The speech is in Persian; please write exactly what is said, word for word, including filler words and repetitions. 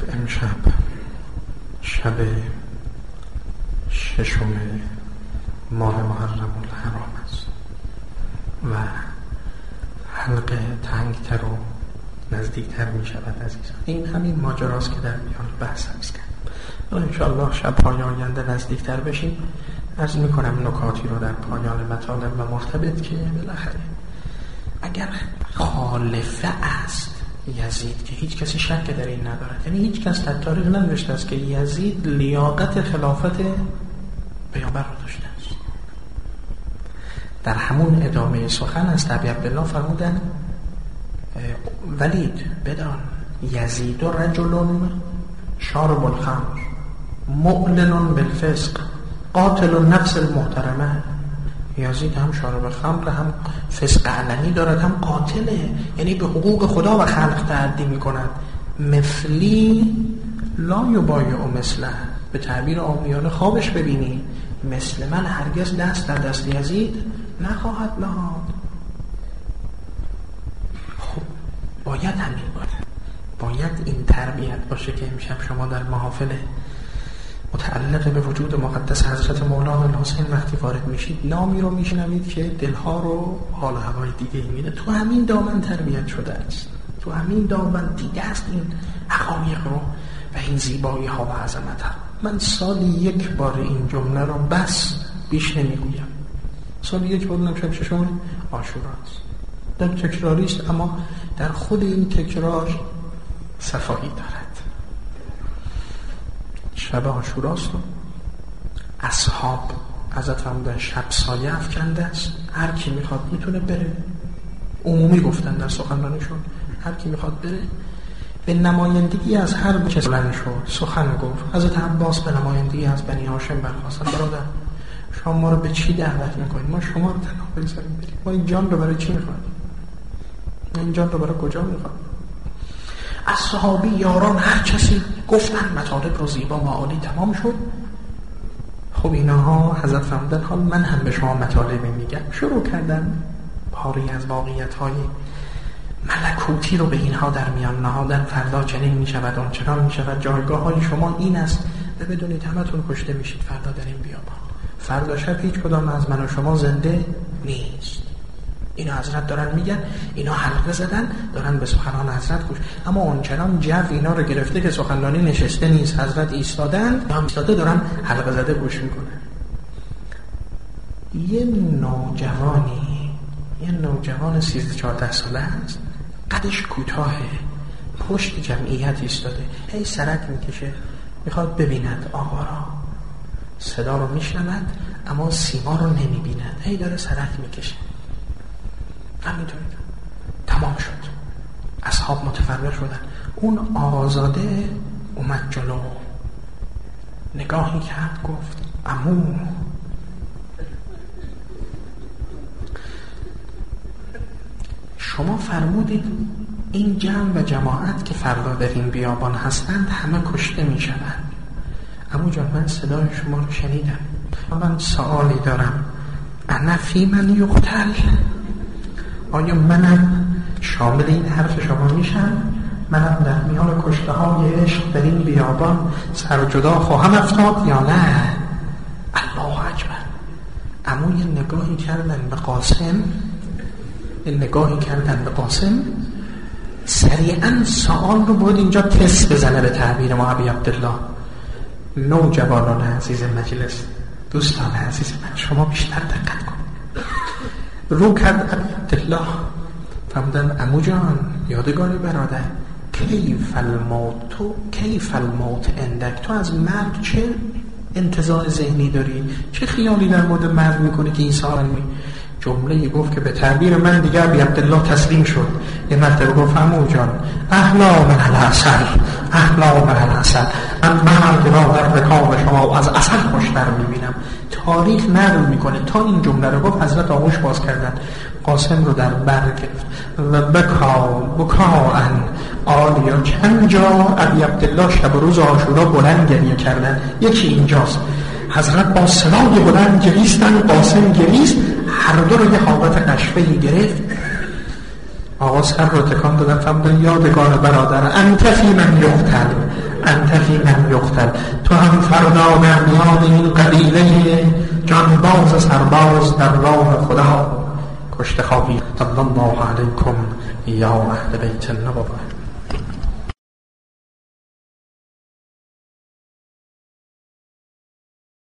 امشب شب ششم ماه محرم الحرام است و حلقه تنگتر و نزدیکتر می شود عزیزان. این همین ماجراست که در میان بحث هست کرد. انشاءالله شب‌های آینده نزدیکتر بشیم. عرض می کنم نکاتی رو در پایان مطالب و مرتبط که بالاخره اگر خالفه است یزید که هیچ کسی شک در این ندارد، یعنی هیچ کس در تاریخ ننوشته است که یزید لیاقت خلافت پیامبر رو داشته است. در همون ادامه سخن از ابی عبدالله فرمودن ولید بدان یزید و رجل شارب الخمر معلن بالفسق قاتل النفس المحترمه. یزید هم شارب خمر، هم فسق علنی دارد، هم قاتله، یعنی به حقوق خدا و خلق تعدی می کند. مثلی لا یبایع مثله، به تعبیر عامیانه خوابش ببینی مثل من هرگز دست در دست یزید نخواهد نهاد. خب باید همین باشه، باید این تربیت باشه که امشب شما در محافل متعلق به وجود مقدس حضرت مولانا الحسین وقتی وارد میشید نامی رو میشنوید که دلها رو حال هوای دیگه میده. تو همین دامن تربیت شده است، تو همین دامن دیده است این حقایق رو و این زیبایی ها و عظمت ها. من سالی یک بار این جمله رو بس بیش نمیگویم. سالی یک بار نمیشم ششم عاشوراست، در تکراری است، اما در خود این تکرار صفایی دارد. شب عاشوراست، اصحاب حضرت فرمودن شب سایه افکنده است، هر کی میخواد میتونه بره. عمومی گفتن در سخنرانیشون هر کی میخواد بره. به نمایندگی از هر کس بلند شد سخن گفت. حضرت عباس به نمایندگی از بنی هاشم برخواستن برادر شما ما رو به چی دعوت میکنید؟ ما شما رو تنها بگذاریم بریم. ما این جان رو برای چی میخواید؟ این جان رو برای کجا میخواید؟ از صحابی یاران هر کسی گفتن مطالب رو زیبا و عالی تمام شد. خب اینها حضرت فرمودن حال من هم به شما مطالبی میگم. شروع کردن پاری از واقعیت های ملکوتی رو به اینها در میان نهادن. فردا چنین میشود، اون چنان میشود، جایگاه های شما این است و بدونید همتون کشته میشید فردا در این بیابان. فردا شب هیچ کدام از من و شما زنده نیست. اینا حضرت دارن میگن، اینا حلقه زدن دارن به سخنان حضرت گوش، اما اونچنان جو اینا رو گرفته که سخنرانی نشسته نیست، حضرت ایستادن یا هم ایستاده دارن حلقه زده گوش میکنن. یه نوجوانی یه نوجوان سیزده چهارده ساله است، قدش کوتاهه، پشت جمعیت ایستاده، هی سرک میکشه میخواد ببیند آقا را. صدا رو میشنود اما سیما رو نمیبیند، هی داره سرک میکشه. همینطور تمام شد. اصحاب متفرق شدن. اون آزاده اومد جلو، نگاهی کرد گفت عمو شما فرمودید این جمع و جماعت که فردا در این بیابان هستند همه کشته می شوند. عمو جان من صدای شما رو شنیدم، من سوالی دارم. انا فی من یقتل، آیا منم شامل این حرف شما میشم؟ منم در میان کشته های عشق در این بیابان سر جدا خواهم افتاد یا نه؟ الله اکبر. اما یه نگاهی کردن به قاسم، یه نگاهی کردن به قاسم، سریعا سوال رو باید اینجا تست بزنه به تعبیر ما ابی عبدالله. نوجوانان عزیز مجلس، دوستان عزیز من، شما بیشتر دقت کن. رو کرد عبدالله فرمودن عمو جان یادگاری برادر، کیف الموت تو کیف الموت اندک، تو از مرگ چه انتزاع ذهنی داری؟ چه خیالی در مورد مرگ میکنی که این سال می جمله گفت که به تعبیر من دیگر بی عبدالله تسلیم شد. یه مرتبه گفت عمو جان احلا من العسل، احلا من العسل، من مرگ را در رکاب شما از عسل خوشتر میبینم. تاریخ نقل میکنه تا این جمله رو گفت حضرت آغوش باز کردن، قاسم رو در بر گرفت و بکا بکا ان آلیا. چند جا ابی عبدالله شب روز عاشورا بلند گریه کردن. یکی اینجاست حضرت با صدای بلند گریستن، قاسم گریست، هر دو رو یه حالت قشفه‌ای گرفت. آقا سر رو تکان دادن فرمودن یادگار برادر انت فی من یقتل، انت فی من یقتل، تو هم فردا در میان این قبیله جانباز سرباز در راه خدا کشته خواهی. صلی الله علیکم یا اهل بیت النبوة.